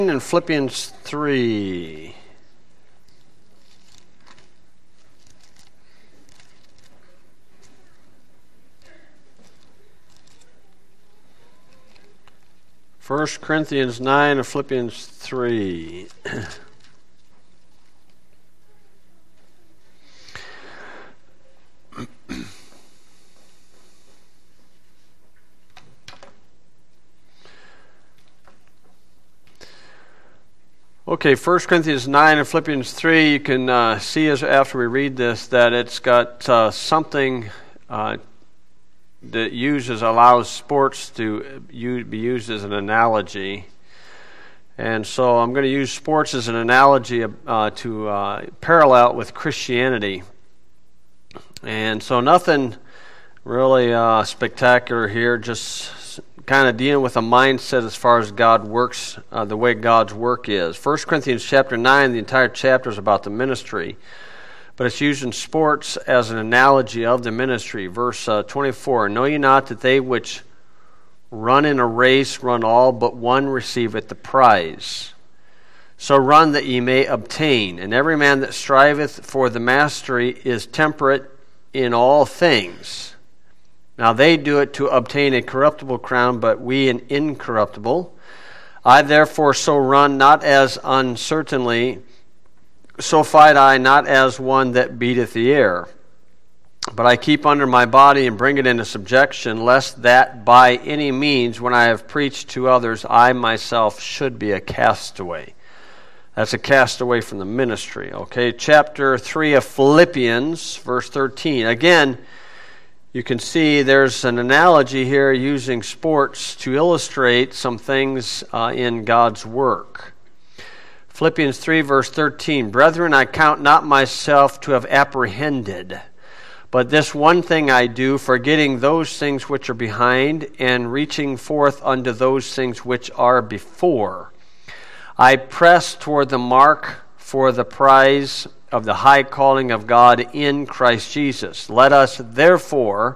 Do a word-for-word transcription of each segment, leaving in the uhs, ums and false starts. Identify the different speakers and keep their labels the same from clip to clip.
Speaker 1: In Philippians three. First Corinthians nine and Philippians three. Okay, First Corinthians nine and Philippians three, you can uh, see as after we read this that it's got uh, something uh, that uses, allows sports to use, be used as an analogy. And so I'm going to use sports as an analogy uh, to uh, parallel with Christianity. And so nothing really uh, spectacular here, just kind of dealing with a mindset as far as God works, uh, the way God's work is. First Corinthians chapter nine, the entire chapter is about the ministry, but it's using sports as an analogy of the ministry. Verse uh, twenty-four, know ye not that they which run in a race run all, but one receiveth the prize? So run that ye may obtain. And every man that striveth for the mastery is temperate in all things. Now they do it to obtain a corruptible crown, but we an incorruptible. I therefore so run, not as uncertainly, so fight I, not as one that beateth the air. But I keep under my body and bring it into subjection, lest that by any means, when I have preached to others, I myself should be a castaway. That's a castaway from the ministry. Okay, chapter three of Philippians, verse thirteen. Again, you can see there's an analogy here using sports to illustrate some things uh, in God's work. Philippians three, verse thirteen. Brethren, I count not myself to have apprehended, but this one thing I do, forgetting those things which are behind, and reaching forth unto those things which are before. I press toward the mark for the prize of the high calling of God in Christ Jesus. Let us therefore,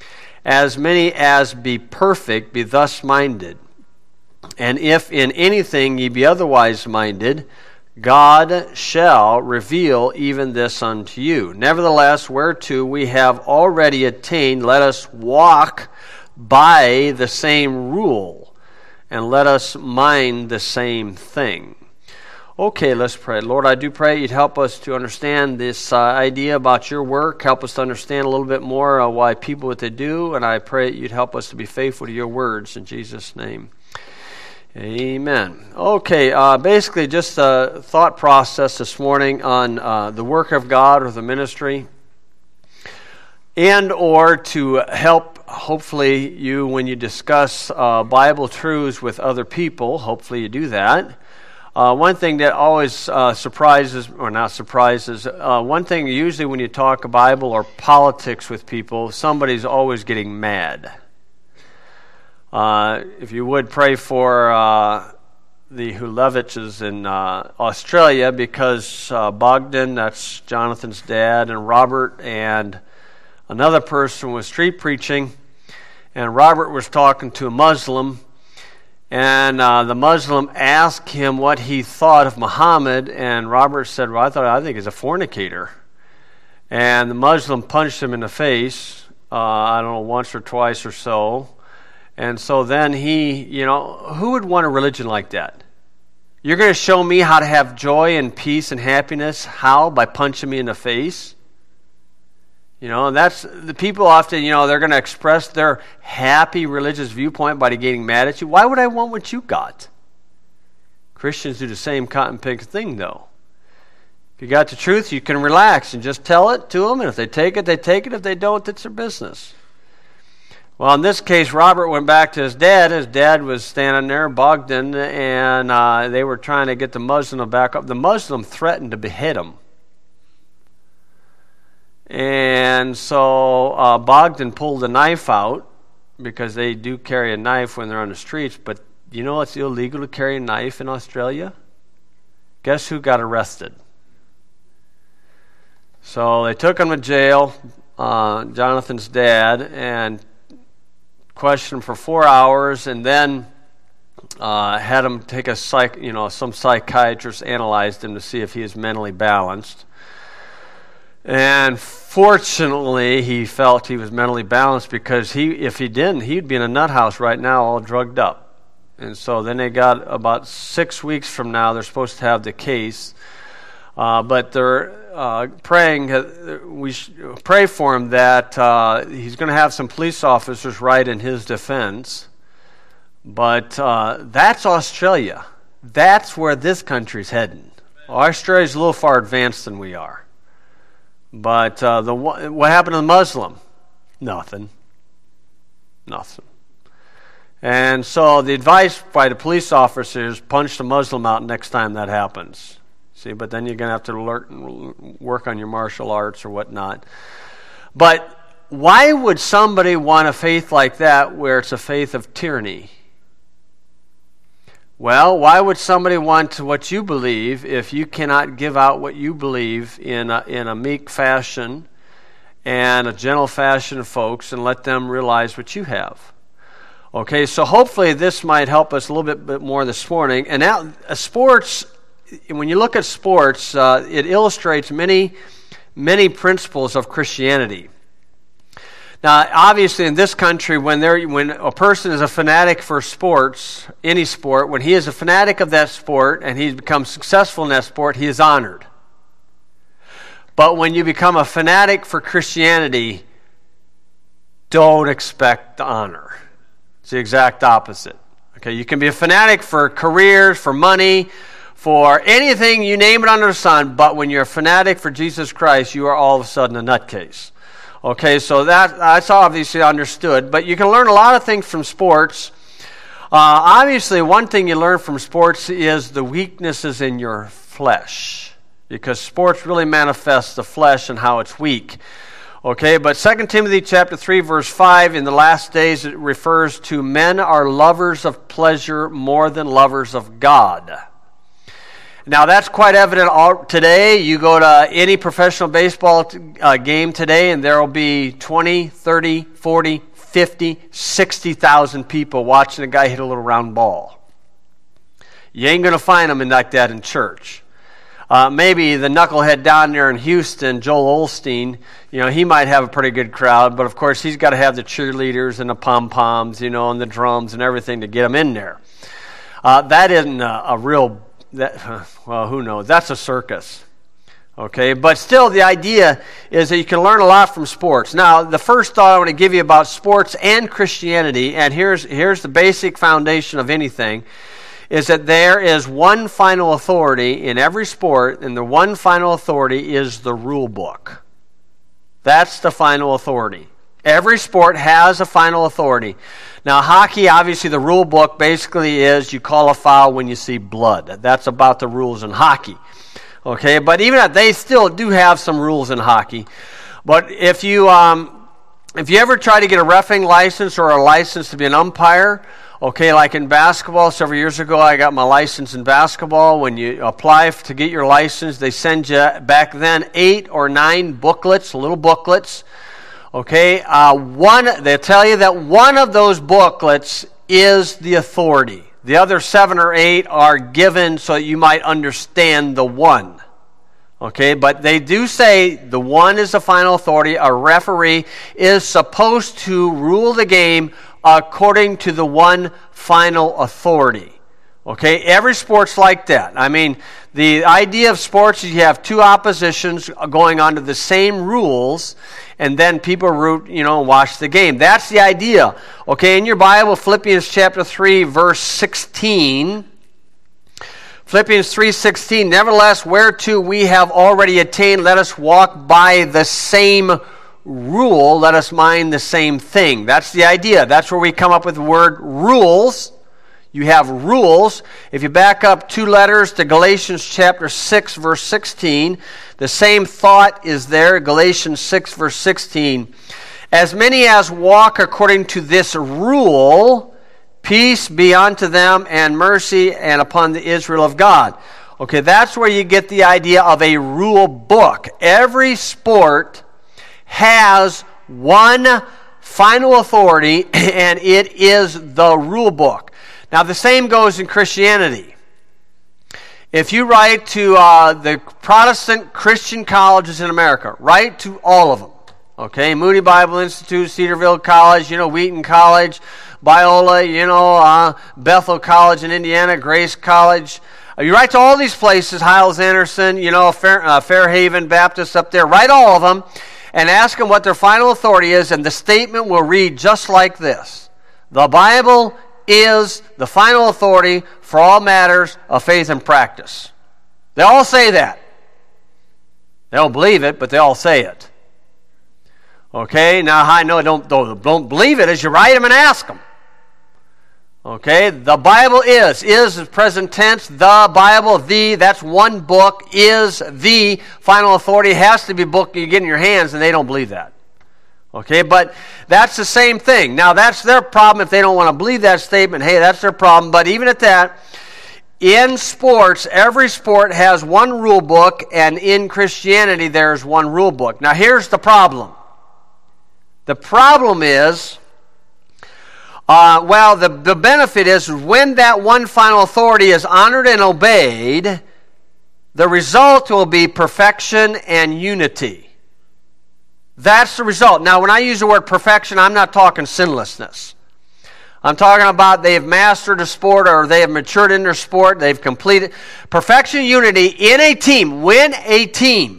Speaker 1: as many as be perfect, be thus minded. And if in anything ye be otherwise minded, God shall reveal even this unto you. Nevertheless, whereto we have already attained, let us walk by the same rule, and let us mind the same thing. Okay, let's pray. Lord, I do pray you'd help us to understand this uh, idea about your work. Help us to understand a little bit more uh, why people what they do. And I pray you'd help us to be faithful to your words. In Jesus' name, amen. Okay, uh, basically just a thought process this morning on uh, the work of God or the ministry. And or to help, hopefully, you when you discuss uh, Bible truths with other people. Hopefully you do that. Uh, one thing that always uh, surprises, or not surprises, uh, one thing usually when you talk Bible or politics with people, somebody's always getting mad. Uh, if you would pray for uh, the Huleviches in uh, Australia, because uh, Bogdan, that's Jonathan's dad, and Robert and another person was street preaching, and Robert was talking to a Muslim. And uh, the Muslim asked him what he thought of Muhammad, and Robert said, well, I thought I think he's a fornicator. And the Muslim punched him in the face, uh, I don't know, once or twice or so. And so then he, you know, who would want a religion like that? You're going to show me how to have joy and peace and happiness? How? By punching me in the face? You know, and that's, the people often, you know, they're going to express their happy religious viewpoint by getting mad at you. Why would I want what you got? Christians do the same cotton pick thing, though. If you got the truth, you can relax and just tell it to them, and if they take it, they take it. If they don't, it's their business. Well, in this case, Robert went back to his dad. His dad was standing there, Bogdan, and uh, they were trying to get the Muslim back up. The Muslim threatened to behead him. And so uh, Bogdan pulled a knife out, because they do carry a knife when they're on the streets. But you know it's illegal to carry a knife in Australia? Guess who got arrested? So they took him to jail, uh, Jonathan's dad, and questioned him for four hours. And then uh, had him take a psych, you know, some psychiatrist analyzed him to see if he is mentally balanced. And fortunately, he felt he was mentally balanced, because he, if he didn't, he'd be in a nut house right now, all drugged up. And so then they got about six weeks from now, they're supposed to have the case. Uh, but they're uh, praying, uh, we sh- pray for him that uh, he's going to have some police officers write in his defense. But uh, that's Australia. That's where this country's heading. Australia's a little far advanced than we are. But uh, the what happened to the Muslim? Nothing. Nothing. And so the advice by the police officers, punch the Muslim out next time that happens. See, but then you're going to have to learn, work on your martial arts or whatnot. But why would somebody want a faith like that where it's a faith of tyranny? Well, why would somebody want what you believe if you cannot give out what you believe in a, in a meek fashion and a gentle fashion, folks, and let them realize what you have? Okay, so hopefully this might help us a little bit, bit more this morning. And now, uh, sports, when you look at sports, uh, it illustrates many, many principles of Christianity. Now, obviously, in this country, when there, when a person is a fanatic for sports, any sport, when he is a fanatic of that sport and he's become successful in that sport, he is honored. But when you become a fanatic for Christianity, don't expect the honor. It's the exact opposite. Okay, you can be a fanatic for careers, for money, for anything, you name it under the sun, but when you're a fanatic for Jesus Christ, you are all of a sudden a nutcase. Okay, so that that's obviously understood, but you can learn a lot of things from sports. Uh, obviously, one thing you learn from sports is the weaknesses in your flesh, because sports really manifests the flesh and how it's weak. Okay, but Second Timothy chapter three, verse five, in the last days it refers to men are lovers of pleasure more than lovers of God. Now, that's quite evident all, today. You go to any professional baseball t- uh, game today, and there will be twenty, thirty, forty, fifty, sixty thousand people watching a guy hit a little round ball. You ain't going to find them in like that in church. Uh, maybe the knucklehead down there in Houston, Joel Osteen, you know, he might have a pretty good crowd, but of course he's got to have the cheerleaders and the pom-poms, you know, and the drums and everything to get them in there. Uh, that isn't a, a real... That, well, who knows? That's a circus. Okay, but still the idea is that you can learn a lot from sports. Now, the first thought I want to give you about sports and Christianity, and here's here's the basic foundation of anything, is that there is one final authority in every sport, and the one final authority is the rule book. That's the final authority. Every sport has a final authority. Now, hockey, obviously, the rule book basically is you call a foul when you see blood. That's about the rules in hockey. Okay, but even that, they still do have some rules in hockey. But if you um, if you ever try to get a reffing license or a license to be an umpire, okay, like in basketball, several years ago, I got my license in basketball. When you apply to get your license, they send you, back then, eight or nine booklets, little booklets. Okay, uh, one, they tell you that one of those booklets is the authority. The other seven or eight are given so that you might understand the one. Okay, but they do say the one is the final authority. A referee is supposed to rule the game according to the one final authority. Okay, every sport's like that. I mean, the idea of sports is you have two oppositions going under the same rules, and then people root, you know, watch the game. That's the idea. Okay, in your Bible, Philippians chapter three, verse sixteen. Philippians three sixteen, nevertheless, whereto we have already attained, let us walk by the same rule, let us mind the same thing. That's the idea. That's where we come up with the word rules. You have rules. If you back up two letters to Galatians chapter six, verse sixteen, the same thought is there, Galatians six, verse sixteen. As many as walk according to this rule, peace be unto them and mercy and upon the Israel of God. Okay, that's where you get the idea of a rule book. Every sport has one final authority, and it is the rule book. Now, the same goes in Christianity. If you write to uh, the Protestant Christian colleges in America, write to all of them. Okay, Moody Bible Institute, Cedarville College, you know, Wheaton College, Biola, you know, uh, Bethel College in Indiana, Grace College. Uh, you write to all these places, Hiles Anderson, you know, Fair, uh, Fairhaven Baptist up there. Write all of them and ask them what their final authority is, and the statement will read just like this. The Bible is the final authority for all matters of faith and practice. They all say that. They don't believe it, but they all say it. Okay, now how I know don't, don't, don't believe it is you write them and ask them. Okay, the Bible is. Is is present tense. The Bible, the, that's one book, is the final authority. It has to be a book you get in your hands, and they don't believe that. Okay, but that's the same thing. Now, that's their problem if they don't want to believe that statement. Hey, that's their problem. But even at that, in sports, every sport has one rule book, and in Christianity, there's one rule book. Now, here's the problem. The problem is, uh, well, the, the benefit is when that one final authority is honored and obeyed, the result will be perfection and unity. That's the result. Now, when I use the word perfection, I'm not talking sinlessness. I'm talking about they have mastered a sport or they have matured in their sport, they've completed. Perfection and unity in a team, when a team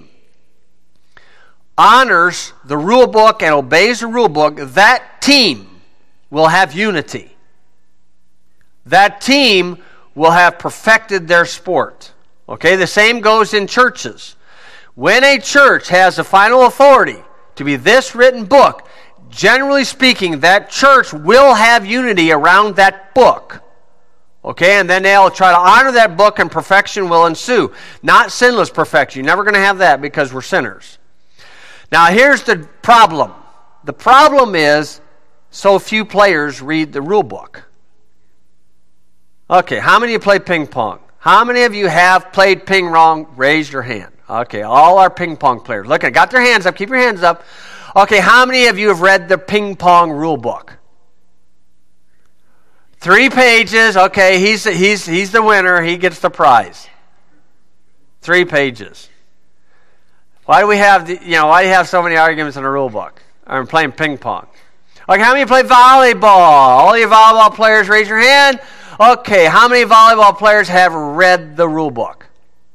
Speaker 1: honors the rule book and obeys the rule book, that team will have unity. That team will have perfected their sport. Okay, the same goes in churches. When a church has the final authority to be this written book, generally speaking, that church will have unity around that book. Okay, and then they'll try to honor that book and perfection will ensue. Not sinless perfection. You're never going to have that because we're sinners. Now, here's the problem. The problem is so few players read the rule book. Okay, how many of you play ping pong? How many of you have played ping pong? Raise your hand. Okay, all our ping pong players. Look, I got their hands up. Keep your hands up. Okay, how many of you have read the ping pong rule book? Three pages. Okay, he's he's he's the winner. He gets the prize. Three pages. Why do we have the, you know, why do you have so many arguments in a rule book? I'm playing ping pong. Okay, how many play volleyball? All you volleyball players, raise your hand. Okay, how many volleyball players have read the rule book?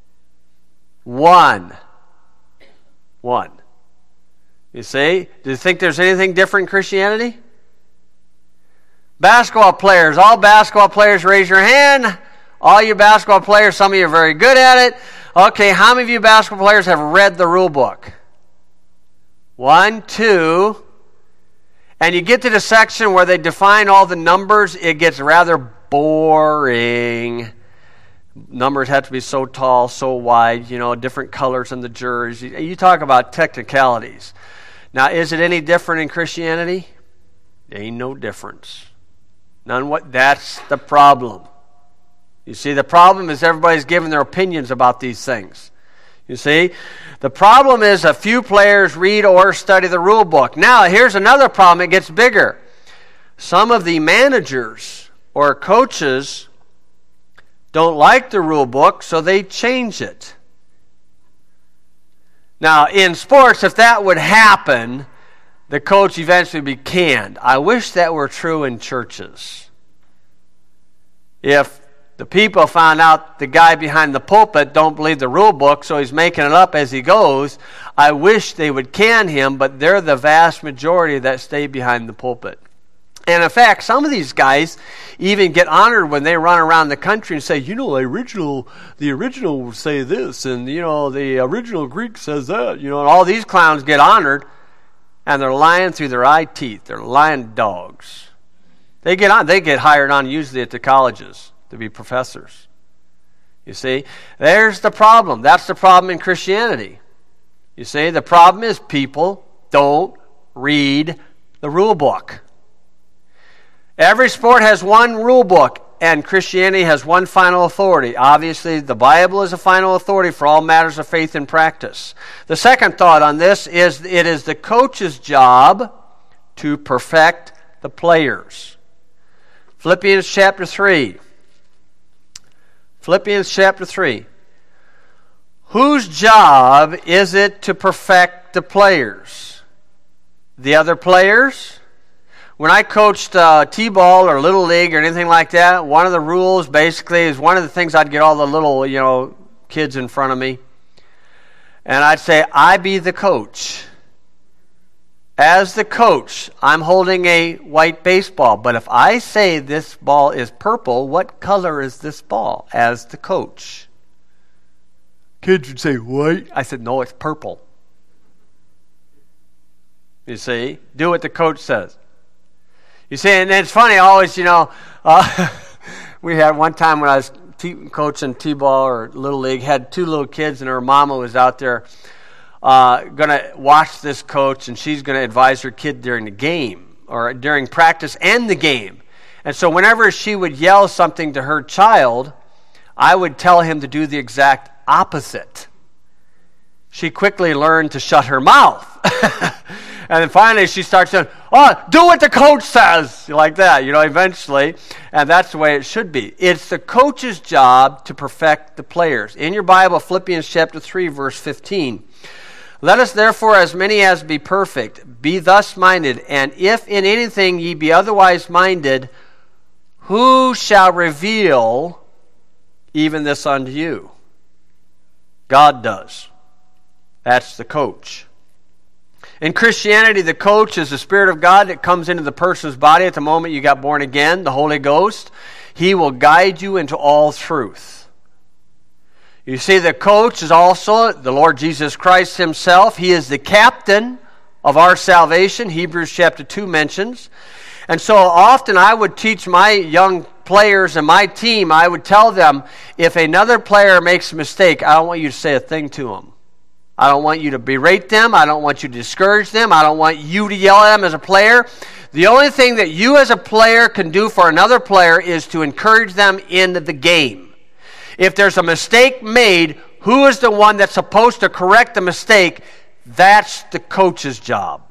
Speaker 1: One. One. You see? Do you think there's anything different in Christianity? Basketball players. All basketball players, raise your hand. All you basketball players, some of you are very good at it. Okay, how many of you basketball players have read the rule book? One, two. And you get to the section where they define all the numbers, it gets rather boring. Numbers have to be so tall, so wide, you know, different colors in the jersey. You talk about technicalities. Now, is it any different in Christianity? There ain't no difference. None what that's the problem. You see, the problem is everybody's giving their opinions about these things. You see, the problem is a few players read or study the rule book. Now, here's another problem. It gets bigger. Some of the managers or coaches don't like the rule book, so they change it. Now, in sports, if that would happen, the coach eventually would be canned. I wish that were true in churches. If the people found out the guy behind the pulpit don't believe the rule book, so he's making it up as he goes, I wish they would can him, but they're the vast majority that stay behind the pulpit. And in fact, some of these guys even get honored when they run around the country and say, you know, the original, the original will say this, and, you know, the original Greek says that, you know, and all these clowns get honored, and they're lying through their eye teeth. They're lying dogs. They get on. They get hired on usually at the colleges to be professors. You see, there's the problem. That's the problem in Christianity. You see, the problem is people don't read the rule book. Every sport has one rule book, and Christianity has one final authority. Obviously, the Bible is a final authority for all matters of faith and practice. The second thought on this is it is the coach's job to perfect the players. Philippians chapter three. Philippians chapter three. Whose job is it to perfect the players? The other players? When I coached uh, T-ball or Little League or anything like that, one of the rules basically is one of the things I'd get all the little, you know, kids in front of me. And I'd say, I be the coach. As the coach, I'm holding a white baseball. But if I say this ball is purple, what color is this ball as the coach? Kids would say, white. I said, no, it's purple. You see? Do what the coach says. You see, and it's funny, always, you know, uh, we had one time when I was t- coaching T-ball or Little League, had two little kids, and her mama was out there uh, going to watch this coach, and she's going to advise her kid during the game or during practice and the game. And so whenever she would yell something to her child, I would tell him to do the exact opposite. She quickly learned to shut her mouth. And then finally she starts saying, oh, do what the coach says, like that, you know, eventually. And that's the way it should be. It's the coach's job to perfect the players. In your Bible, Philippians chapter three, verse fifteen. Let us therefore, as many as be perfect, be thus minded, and if in anything ye be otherwise minded, who shall reveal even this unto you? God does. That's the coach. In Christianity, the coach is the Spirit of God that comes into the person's body at the moment you got born again, the Holy Ghost. He will guide you into all truth. You see, the coach is also the Lord Jesus Christ himself. He is the captain of our salvation, Hebrews chapter two mentions. And so often I would teach my young players and my team, I would tell them, if another player makes a mistake, I don't want you to say a thing to them. I don't want you to berate them. I don't want you to discourage them. I don't want you to yell at them as a player. The only thing that you as a player can do for another player is to encourage them in the game. If there's a mistake made, who is the one that's supposed to correct the mistake? That's the coach's job.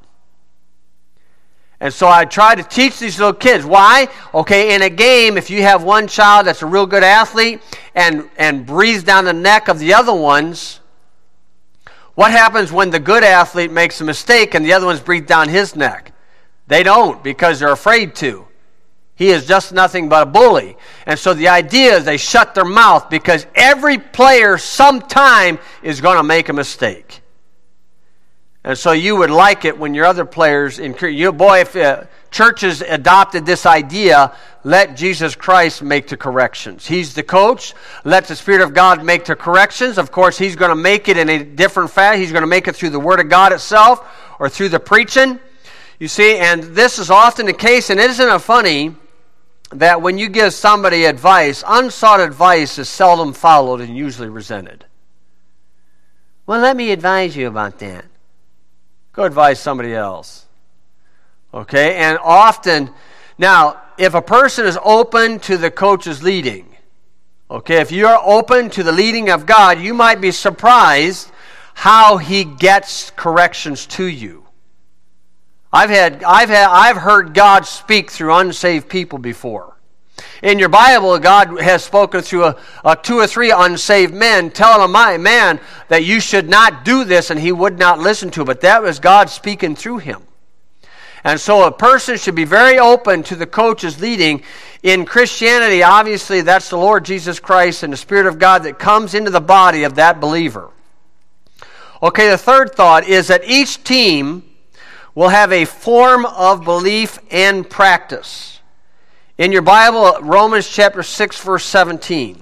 Speaker 1: And so I try to teach these little kids. Why? Okay, in a game, if you have one child that's a real good athlete and, and breathes down the neck of the other ones, what happens when the good athlete makes a mistake and the other ones breathe down his neck? They don't, because they're afraid to. He is just nothing but a bully. And so the idea is they shut their mouth, because every player sometime is going to make a mistake. And so you would like it when your other players encourage you. Boy, if uh, churches adopted this idea, let Jesus Christ make the corrections. He's the coach. Let the Spirit of God make the corrections. Of course, He's going to make it in a different fashion. He's going to make it through the Word of God itself or through the preaching. You see, and this is often the case, and isn't it funny that when you give somebody advice, unsought advice is seldom followed and usually resented. Well, let me advise you about that. Go advise somebody else. Okay? And often, now, if a person is open to the coach's leading, okay, if you're open to the leading of God, you might be surprised how He gets corrections to you. I've had, I've had, I've heard God speak through unsaved people before. In your Bible, God has spoken through a, a two or three unsaved men, telling a man that you should not do this, and he would not listen to it. But that was God speaking through him. And so a person should be very open to the coach's leading. In Christianity, obviously, that's the Lord Jesus Christ and the Spirit of God that comes into the body of that believer. Okay, the third thought is that each team will have a form of belief and practice. In your Bible, Romans chapter six, verse seventeen.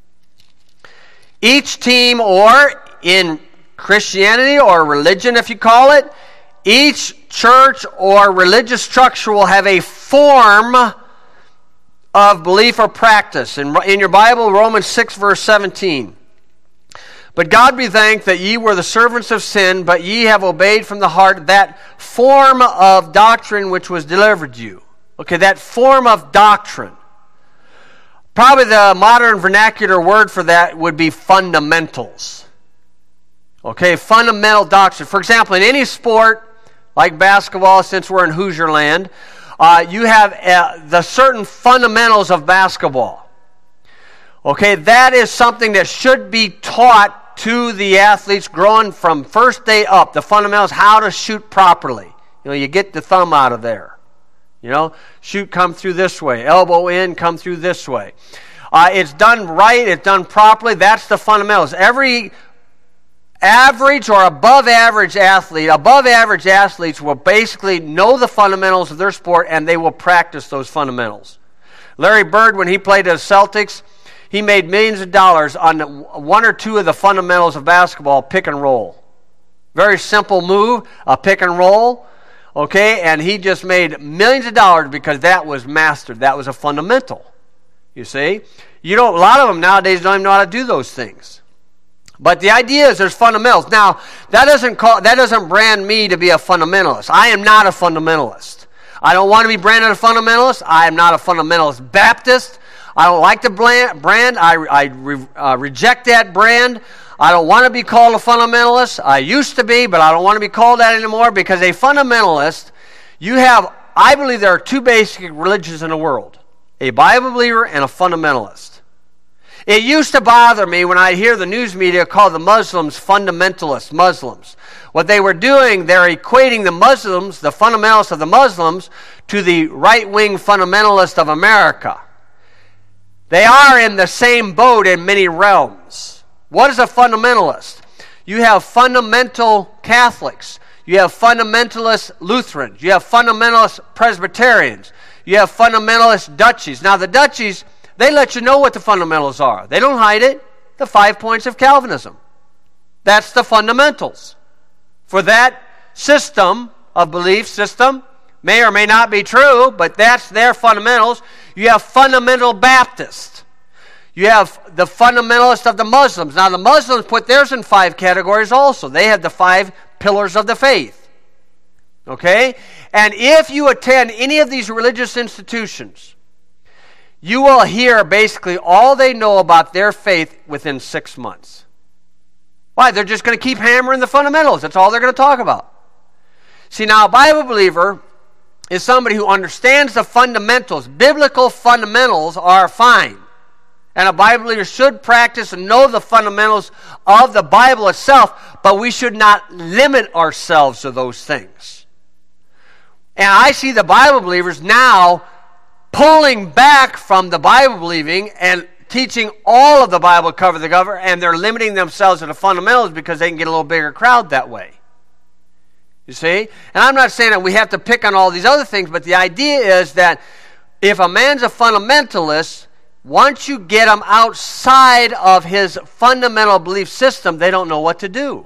Speaker 1: Each team, or in Christianity or religion, if you call it, each church or religious structure will have a form of belief or practice. In, in your Bible, Romans six, verse seventeen. But God be thanked that ye were the servants of sin, but ye have obeyed from the heart that form of doctrine which was delivered you. Okay, that form of doctrine. Probably the modern vernacular word for that would be fundamentals. Okay, fundamental doctrine. For example, in any sport, like basketball, since we're in Hoosier land, Uh, you have uh, the certain fundamentals of basketball. Okay, that is something that should be taught to the athletes growing from first day up. The fundamentals, how to shoot properly. You know, you get the thumb out of there. You know, shoot, come through this way. Elbow in, come through this way. Uh, it's done right. It's done properly. That's the fundamentals. Every average or above average athlete, above average athletes will basically know the fundamentals of their sport, and they will practice those fundamentals. Larry Bird, when he played at the Celtics, he made millions of dollars on one or two of the fundamentals of basketball, pick and roll. Very simple move, a pick and roll. Okay, and he just made millions of dollars because that was mastered. That was a fundamental. You see? You don't, a lot of them nowadays don't even know how to do those things. But the idea is there's fundamentals. Now, that doesn't call, that doesn't brand me to be a fundamentalist. I am not a fundamentalist. I don't want to be branded a fundamentalist. I am not a fundamentalist Baptist. I don't like the brand. I, I re, uh, reject that brand. I don't want to be called a fundamentalist. I used to be, but I don't want to be called that anymore, because a fundamentalist, you have, I believe there are two basic religions in the world, a Bible believer and a fundamentalist. It used to bother me when I hear the news media call the Muslims fundamentalists, Muslims. What they were doing, they're equating the Muslims, the fundamentalists of the Muslims, to the right-wing fundamentalists of America. They are in the same boat in many realms. What is a fundamentalist? You have fundamental Catholics. You have fundamentalist Lutherans. You have fundamentalist Presbyterians. You have fundamentalist Dutchies. Now the Dutchies, they let you know what the fundamentals are. They don't hide it. The five points of Calvinism. That's the fundamentals. For that system of belief system, may or may not be true, but that's their fundamentals. You have fundamental Baptists. You have the fundamentalists of the Muslims. Now, the Muslims put theirs in five categories also. They have the five pillars of the faith. Okay? And if you attend any of these religious institutions, you will hear basically all they know about their faith within six months. Why? They're just going to keep hammering the fundamentals. That's all they're going to talk about. See, now, a Bible believer is somebody who understands the fundamentals. Biblical fundamentals are fine. And a Bible believer should practice and know the fundamentals of the Bible itself, but we should not limit ourselves to those things. And I see the Bible believers now pulling back from the Bible believing and teaching all of the Bible cover to cover, and they're limiting themselves to the fundamentals because they can get a little bigger crowd that way. You see? And I'm not saying that we have to pick on all these other things, but the idea is that if a man's a fundamentalist, once you get them outside of his fundamental belief system, they don't know what to do.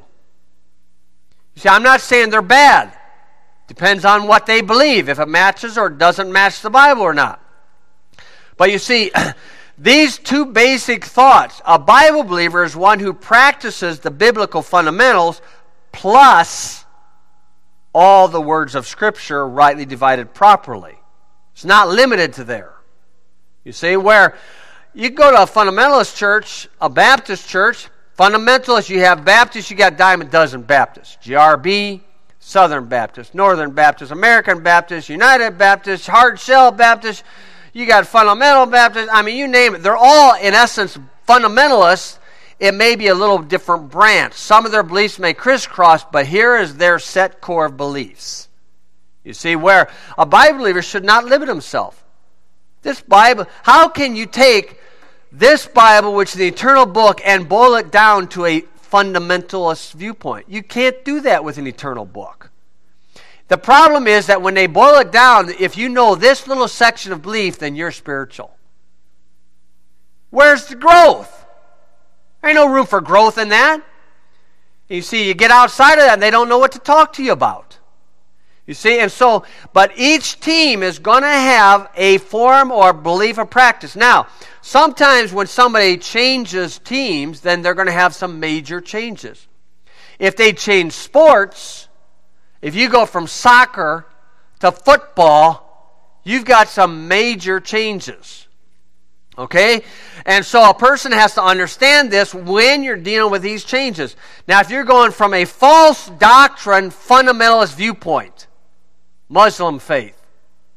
Speaker 1: You see, I'm not saying they're bad. Depends on what they believe, if it matches or doesn't match the Bible or not. But you see, these two basic thoughts, a Bible believer is one who practices the biblical fundamentals plus all the words of Scripture rightly divided properly. It's not limited to there. You see, where you go to a fundamentalist church, a Baptist church, fundamentalists, you have Baptists, you got dime a dozen Baptists. G R B, Southern Baptist, Northern Baptist, American Baptist, United Baptist, Hard Shell Baptist, you got Fundamental Baptist, I mean, you name it. They're all, in essence, fundamentalists. It may be a little different branch. Some of their beliefs may crisscross, but here is their set core of beliefs. You see, where a Bible believer should not limit himself. This Bible, how can you take this Bible, which is the eternal book, and boil it down to a fundamentalist viewpoint? You can't do that with an eternal book. The problem is that when they boil it down, if you know this little section of belief, then you're spiritual. Where's the growth? There ain't no room for growth in that. You see, you get outside of that and they don't know what to talk to you about. You see, and so, but each team is going to have a form or belief or practice. Now, sometimes when somebody changes teams, then they're going to have some major changes. If they change sports, if you go from soccer to football, you've got some major changes. Okay? And so a person has to understand this when you're dealing with these changes. Now, if you're going from a false doctrine, fundamentalist viewpoint, Muslim faith,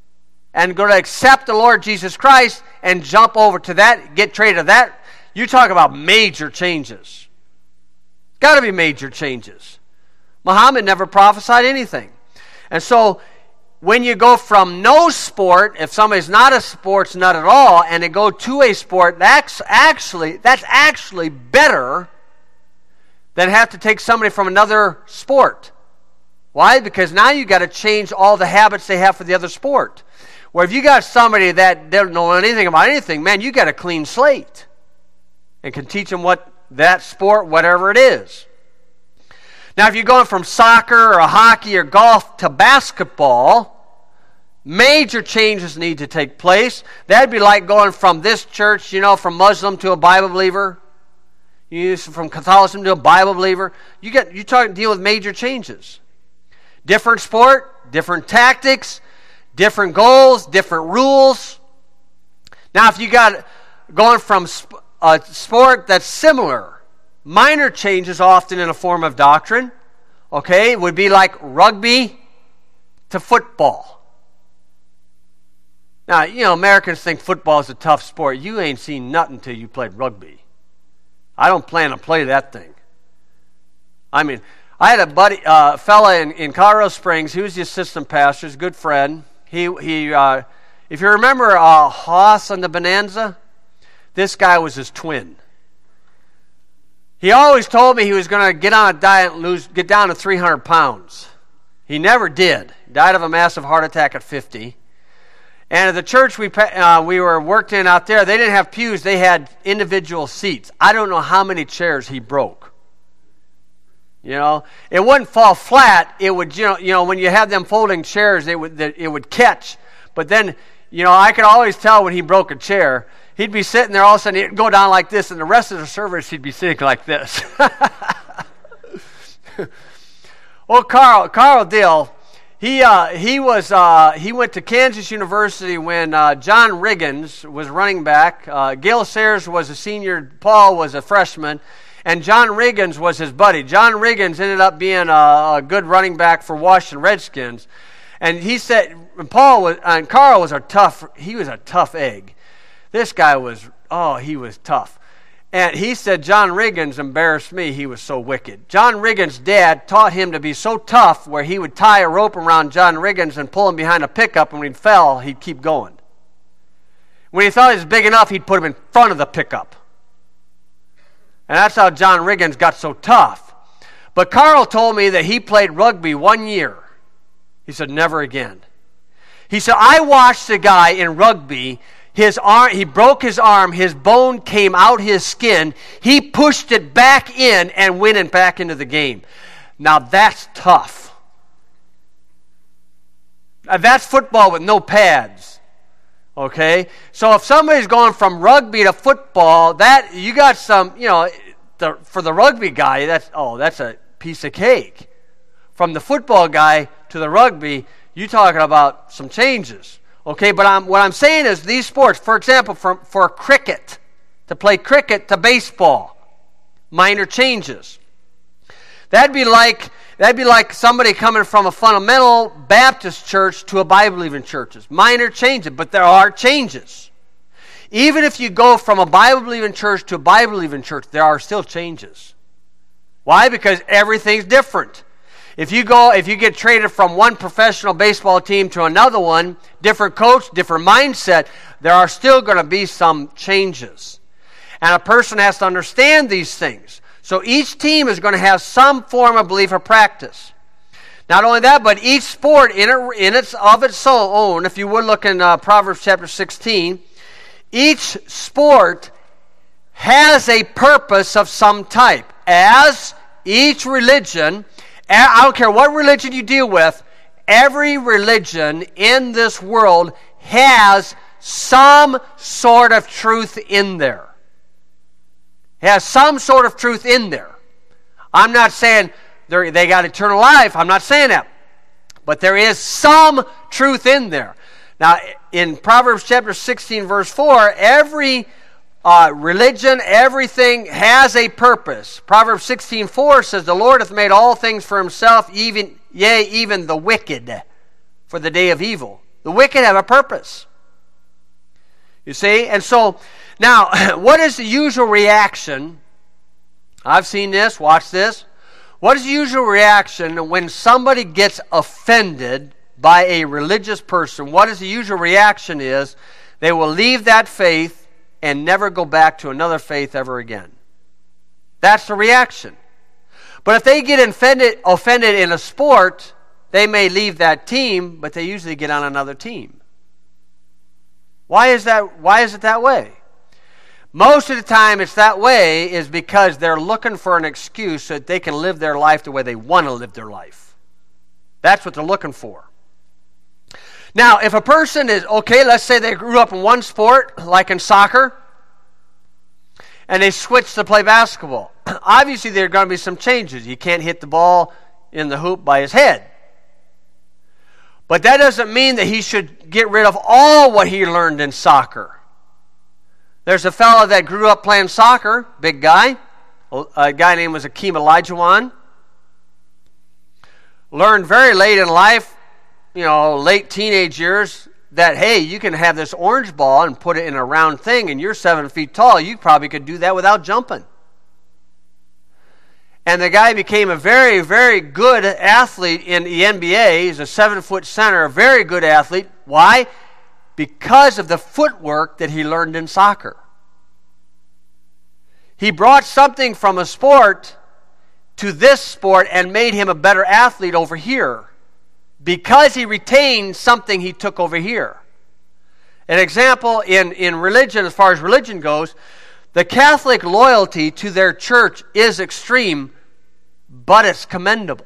Speaker 1: and going to accept the Lord Jesus Christ and jump over to that, get traded to that, you talk about major changes. It's got to be major changes. Muhammad never prophesied anything. And so when you go from no sport, if somebody's not a sports nut at all, and they go to a sport, that's actually, that's actually better than have to take somebody from another sport. Why? Because now you got to change all the habits they have for the other sport. Where if you got somebody that doesn't know anything about anything, man, you got a clean slate and can teach them what that sport, whatever it is. Now, if you're going from soccer or hockey or golf to basketball, major changes need to take place. That'd be like going from this church, you know, from Muslim to a Bible believer. You from Catholicism to a Bible believer. You get you talk deal with major changes. Different sport, different tactics, different goals, different rules. Now, if you got going from a sport that's similar, minor changes often in a form of doctrine, okay, it would be like rugby to football. Now, you know, Americans think football is a tough sport. You ain't seen nothing until you played rugby. I don't plan to play that thing. I mean, I had a buddy, uh, fella in, in Colorado Springs. He was the assistant pastor. He's a good friend. He, he, uh, if you remember uh, Hoss on the Bonanza, this guy was his twin. He always told me he was going to get on a diet and lose, get down to three hundred pounds. He never did. Died of a massive heart attack at fifty. And at the church we uh, we were worked in out there, they didn't have pews. They had individual seats. I don't know how many chairs he broke. You know, it wouldn't fall flat. It would, you know, you know, when you have them folding chairs, it would it would catch. But then, you know, I could always tell when he broke a chair. He'd be sitting there, all of a sudden he'd go down like this, and the rest of the service he'd be sitting like this. Well, Carl, Carl Dill, he uh, he was uh, he went to Kansas University when uh, John Riggins was running back. Uh, Gil Sayers was a senior. Paul was a freshman. And John Riggins was his buddy. John Riggins ended up being a, a good running back for Washington Redskins. And he said, and Paul was, and Carl was a tough, he was a tough egg. This guy was, oh, he was tough. And he said John Riggins embarrassed me. He was so wicked. John Riggins' dad taught him to be so tough where he would tie a rope around John Riggins and pull him behind a pickup, and when he fell, he'd keep going. When he thought he was big enough, he'd put him in front of the pickup. And that's how John Riggins got so tough. But Carl told me that he played rugby one year. He said, never again. He said, I watched a guy in rugby, his arm, he broke his arm, his bone came out his skin, he pushed it back in and went and back into the game. Now that's tough. Now, that's football with no pads. Okay, so if somebody's going from rugby to football, that you got some, you know, the, for the rugby guy, that's oh, that's a piece of cake. From the football guy to the rugby, you're talking about some changes. Okay, but I'm, what I'm saying is these sports, for example, from for cricket, to play cricket to baseball, minor changes. That'd be like that'd be like somebody coming from a fundamental Baptist church to a Bible-believing churches. Minor changes, but there are changes. Even if you go from a Bible-believing church to a Bible-believing church, there are still changes. Why? Because everything's different. If you go, if you get traded from one professional baseball team to another one, different coach, different mindset, there are still going to be some changes. And a person has to understand these things. So each team is going to have some form of belief or practice. Not only that, but each sport in, it, in its of its own, if you would look in uh, Proverbs chapter sixteen, each sport has a purpose of some type. As each religion, I don't care what religion you deal with, every religion in this world has some sort of truth in there. Has some sort of truth in there. I'm not saying they got eternal life. I'm not saying that. But there is some truth in there. Now, in Proverbs chapter sixteen, verse four, every uh, religion, everything has a purpose. Proverbs sixteen, four says, the Lord hath made all things for himself, even yea, even the wicked, for the day of evil. The The wicked have a purpose. You see? And so, now, what is the usual reaction? I've seen this, watch this. What is the usual reaction when somebody gets offended by a religious person? What is the usual reaction is they will leave that faith and never go back to another faith ever again. That's the reaction. But if they get offended, offended in a sport, they may leave that team, but they usually get on another team. Why is that? Why is it that way? Most of the time it's that way is because they're looking for an excuse so that they can live their life the way they want to live their life. That's what they're looking for. Now, if a person is, okay, let's say they grew up in one sport, like in soccer, and they switch to play basketball. Obviously, there are going to be some changes. You can't hit the ball in the hoop by his head. But that doesn't mean that he should get rid of all what he learned in soccer. There's a fellow that grew up playing soccer, big guy. A guy named was Akeem Olajuwon. Learned very late in life, you know, late teenage years, that, hey, you can have this orange ball and put it in a round thing, and you're seven feet tall. You probably could do that without jumping. And the guy became a very, very good athlete in the N B A. He's a seven-foot center, a very good athlete. Why? Because of the footwork that he learned in soccer. He brought something from a sport to this sport and made him a better athlete over here because he retained something he took over here. An example in, in religion, as far as religion goes, the Catholic loyalty to their church is extreme, but it's commendable.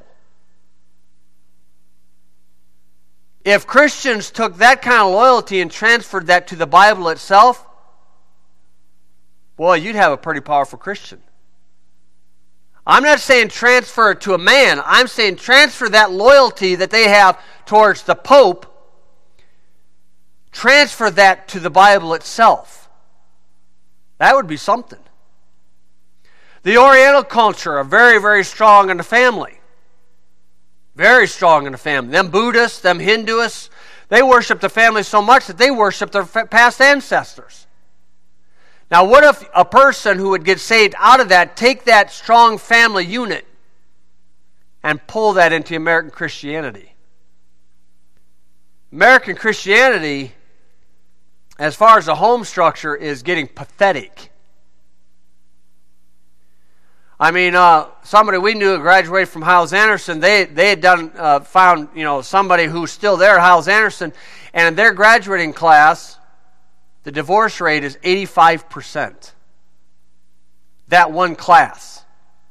Speaker 1: If Christians took that kind of loyalty and transferred that to the Bible itself, boy, you'd have a pretty powerful Christian. I'm not saying transfer it to a man. I'm saying transfer that loyalty that they have towards the Pope, transfer that to the Bible itself. That would be something. The Oriental culture are very, very strong in the family. Very strong in the family. Them Buddhists, them Hinduists, they worship the family so much that they worship their past ancestors. Now, what if a person who would get saved out of that take that strong family unit and pull that into American Christianity? American Christianity, as far as the home structure, is getting pathetic. I mean, uh, somebody we knew graduated from Hyles-Anderson. They they had done uh, found you know somebody who's still there at Hyles-Anderson, and in their graduating class, the divorce rate is eighty-five percent. That one class.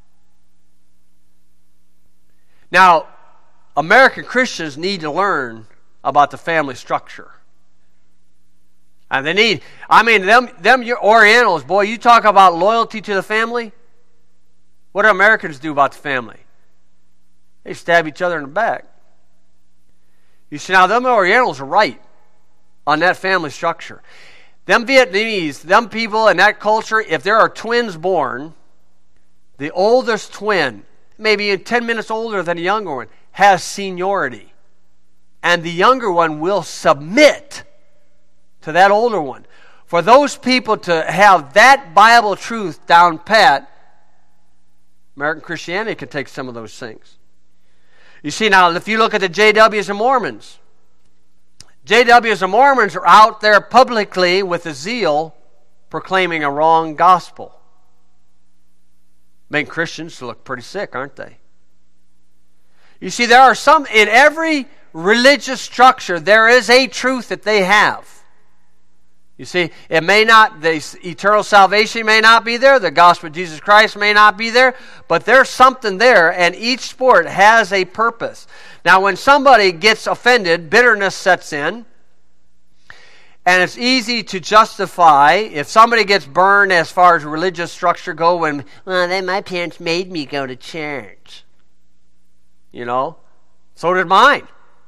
Speaker 1: Now, American Christians need to learn about the family structure. And they need, I mean, them, them Orientals, boy, you talk about loyalty to the family. What do Americans do about the family? They stab each other in the back. You see, now them Orientals are right on that family structure. Them Vietnamese, them people in that culture, if there are twins born, the oldest twin, maybe ten minutes older than the younger one, has seniority. And the younger one will submit to that older one. For those people to have that Bible truth down pat, American Christianity can take some of those things. You see, now, if you look at the J Ws and Mormons, J Ws and Mormons are out there publicly with a zeal proclaiming a wrong gospel. Making Christians look pretty sick, aren't they? You see, there are some, in every religious structure, there is a truth that they have. You see, it may not, the eternal salvation may not be there, the gospel of Jesus Christ may not be there, but there's something there, and each sport has a purpose. Now, when somebody gets offended, bitterness sets in, and it's easy to justify if somebody gets burned as far as religious structure go when, well, then my parents made me go to church. You know, so did mine.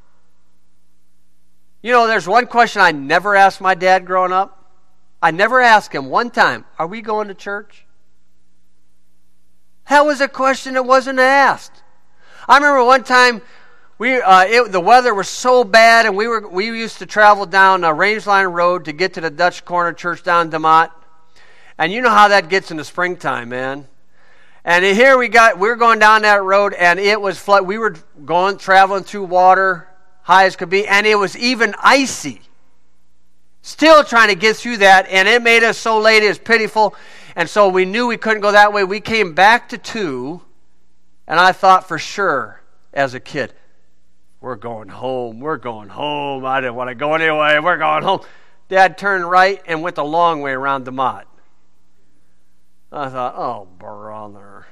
Speaker 1: You know, there's one question I never asked my dad growing up. I never asked him one time, are we going to church? That was a question that wasn't asked. I remember one time We uh, it, the weather was so bad, and we were we used to travel down uh, Rangeline Road to get to the Dutch Corner Church down in DeMott. And you know how that gets in the springtime, man. And here we got we were going down that road, and it was flood. We were going traveling through water, high as could be, and it was even icy. Still trying to get through that, and it made us so late. It was pitiful, and so we knew we couldn't go that way. We came back to two, and I thought for sure as a kid, we're going home. We're going home. I didn't want to go anyway. We're going home. Dad turned right and went the long way around DeMott. I thought, oh, brother.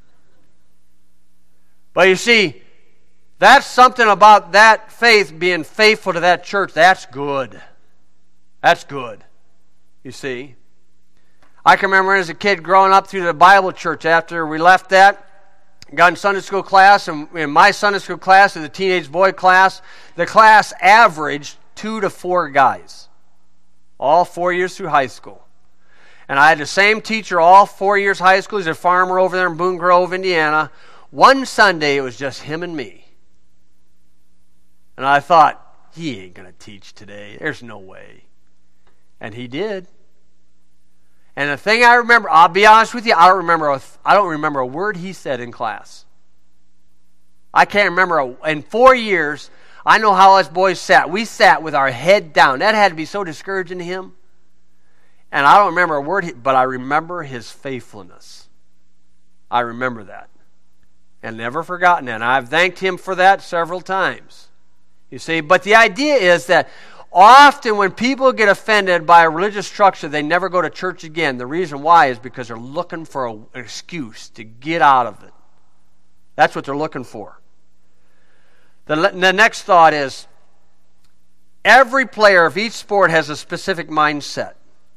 Speaker 1: But you see, that's something about that faith being faithful to that church. That's good. That's good. You see. I can remember as a kid growing up through the Bible church after we left that. Got in Sunday school class, and in my Sunday school class, as a teenage boy class, the class averaged two to four guys. All four years through high school. And I had the same teacher all four years high school. He's a farmer over there in Boone Grove, Indiana. One Sunday, it was just him and me. And I thought, he ain't going to teach today. There's no way. And he did. And the thing I remember, I'll be honest with you, I don't remember a, I don't remember a word he said in class. I can't remember. A, in four years, I know how us boys sat. We sat with our head down. That had to be so discouraging to him. And I don't remember a word, but I remember his faithfulness. I remember that. And never forgotten that. And I've thanked him for that several times. You see, but the idea is that often when people get offended by a religious structure, they never go to church again. The reason why is because they're looking for a, an excuse to get out of it. That's what they're looking for. The, the next thought is, every player of each sport has a specific mindset.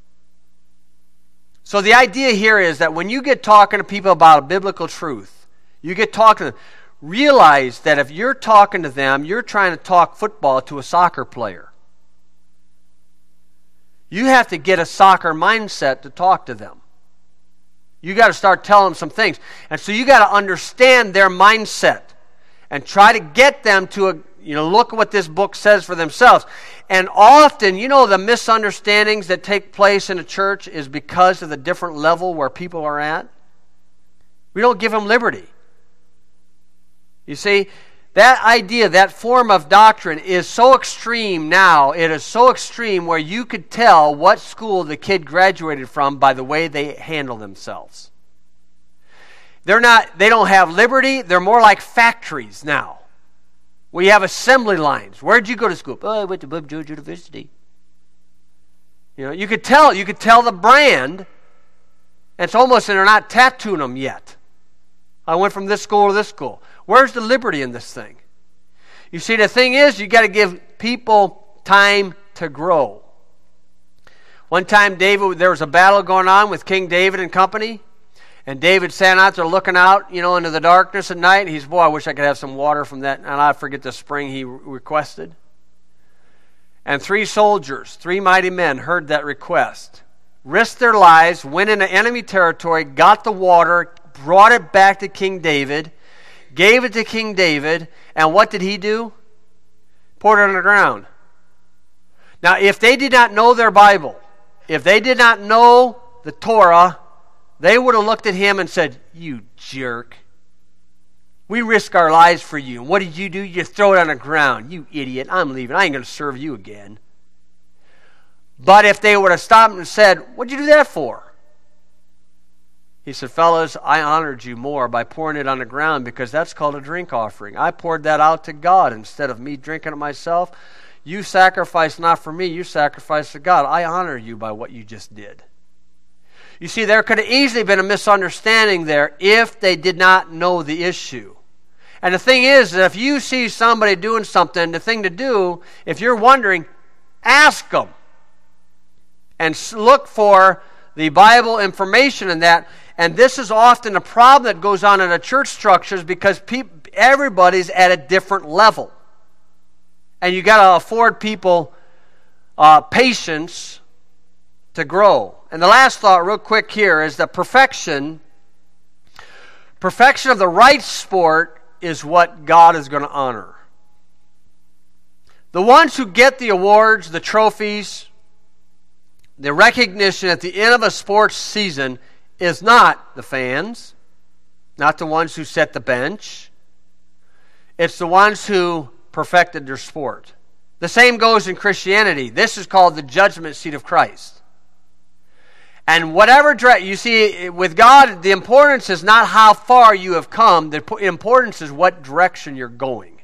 Speaker 1: So the idea here is that when you get talking to people about a biblical truth, you get talking to them, realize that if you're talking to them, you're trying to talk football to a soccer player. You have to get a soccer mindset to talk to them. You got to start telling them some things. And so you got to understand their mindset and try to get them to a, you know, look at what this book says for themselves. And often, you know, the misunderstandings that take place in a church is because of the different level where people are at. We don't give them liberty. You see, that idea, that form of doctrine is so extreme now. It is so extreme where you could tell what school the kid graduated from by the way they handle themselves. They're not, they don't have liberty. They're more like factories now. We have assembly lines. Where'd you go to school? Oh, I went to Bob George University. You know, you could tell, you could tell the brand. It's almost they're not tattooing them yet. I went from this school to this school. Where's the liberty in this thing? You see, the thing is, you got to give people time to grow. One time, David, there was a battle going on with King David and company. And David sat out there looking out, you know, into the darkness at night. And he's, boy, I wish I could have some water from that. And I forget the spring he requested. And three soldiers, three mighty men, heard that request, risked their lives, went into enemy territory, got the water, brought it back to King David, gave it to King David, and what did he do? Poured it on the ground. Now, if they did not know their Bible, if they did not know the Torah, they would have looked at him and said, you jerk. We risk our lives for you. And what did you do? You just throw it on the ground. You idiot. I'm leaving. I ain't going to serve you again. But if they would have stopped and said, what'd you do that for? He said, fellas, I honored you more by pouring it on the ground because that's called a drink offering. I poured that out to God instead of me drinking it myself. You sacrificed not for me. You sacrificed to God. I honor you by what you just did. You see, there could have easily been a misunderstanding there if they did not know the issue. And the thing is that if you see somebody doing something, the thing to do, if you're wondering, ask them. And look for the Bible information in that. And this is often a problem that goes on in the church structures because people, everybody's at a different level. And you got to afford people uh, patience to grow. And the last thought real quick here is that perfection, perfection of the right sport is what God is going to honor. The ones who get the awards, the trophies, the recognition at the end of a sports season is not the fans, not the ones who set the bench. It's the ones who perfected their sport. The same goes in Christianity. This is called the judgment seat of Christ. And whatever direct, you see, with God, the importance is not how far you have come. The importance is what direction you're going.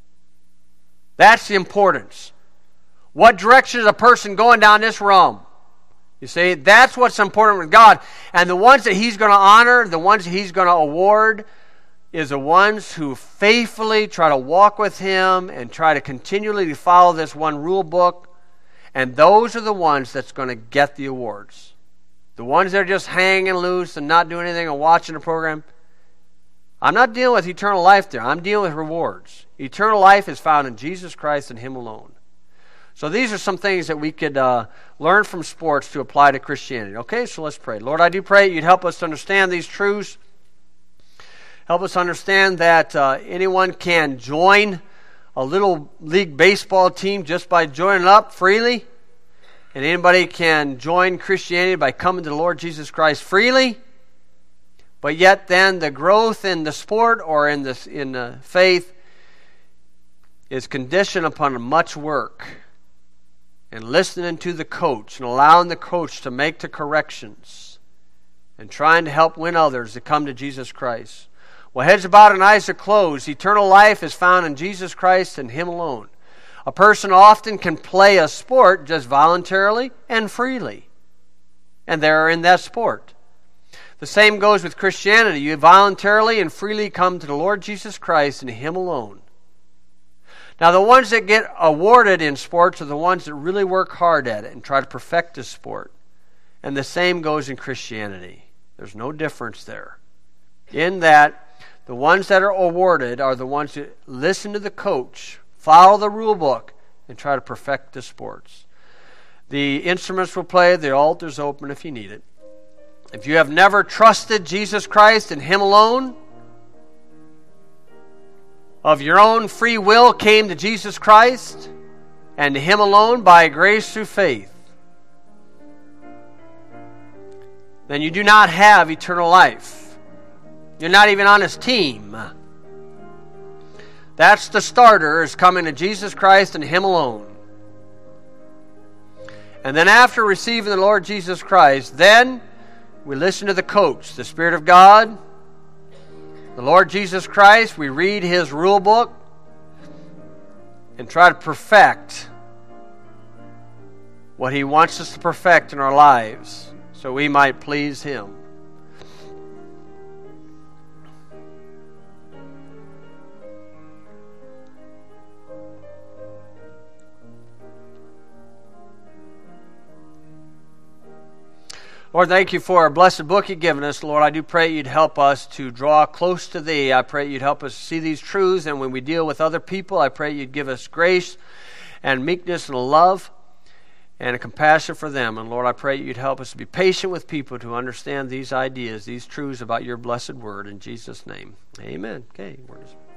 Speaker 1: That's the importance. What direction is a person going down this realm? You see, that's what's important with God. And the ones that He's going to honor, the ones that He's going to award, is the ones who faithfully try to walk with Him and try to continually follow this one rule book. And those are the ones that's going to get the awards. The ones that are just hanging loose and not doing anything and watching the program. I'm not dealing with eternal life there. I'm dealing with rewards. Eternal life is found in Jesus Christ and Him alone. So these are some things that we could uh, learn from sports to apply to Christianity. Okay, so let's pray. Lord, I do pray You'd help us to understand these truths. Help us understand that uh, anyone can join a little league baseball team just by joining up freely. And anybody can join Christianity by coming to the Lord Jesus Christ freely. But yet then the growth in the sport or in the, in the faith is conditioned upon much work. And listening to the coach and allowing the coach to make the corrections and trying to help win others to come to Jesus Christ. Well, heads are bowed and eyes are closed. Eternal life is found in Jesus Christ and Him alone. A person often can play a sport just voluntarily and freely. And they're in that sport. The same goes with Christianity. You voluntarily and freely come to the Lord Jesus Christ and Him alone. Now, the ones that get awarded in sports are the ones that really work hard at it and try to perfect the sport. And the same goes in Christianity. There's no difference there. In that, the ones that are awarded are the ones that listen to the coach, follow the rule book, and try to perfect the sports. The instruments will play, the altar's open if you need it. If you have never trusted Jesus Christ and Him alone, of your own free will came to Jesus Christ and to Him alone by grace through faith, then you do not have eternal life. You're not even on His team. That's the starter, is coming to Jesus Christ and Him alone. And then after receiving the Lord Jesus Christ, then we listen to the coach, the Spirit of God, the Lord Jesus Christ. We read His rule book and try to perfect what He wants us to perfect in our lives so we might please Him. Lord, thank You for our blessed book You've given us. Lord, I do pray You'd help us to draw close to Thee. I pray You'd help us see these truths, and when we deal with other people, I pray You'd give us grace and meekness and love and a compassion for them. And Lord, I pray You'd help us to be patient with people to understand these ideas, these truths about Your blessed word. In Jesus' name, amen. Okay, we're just...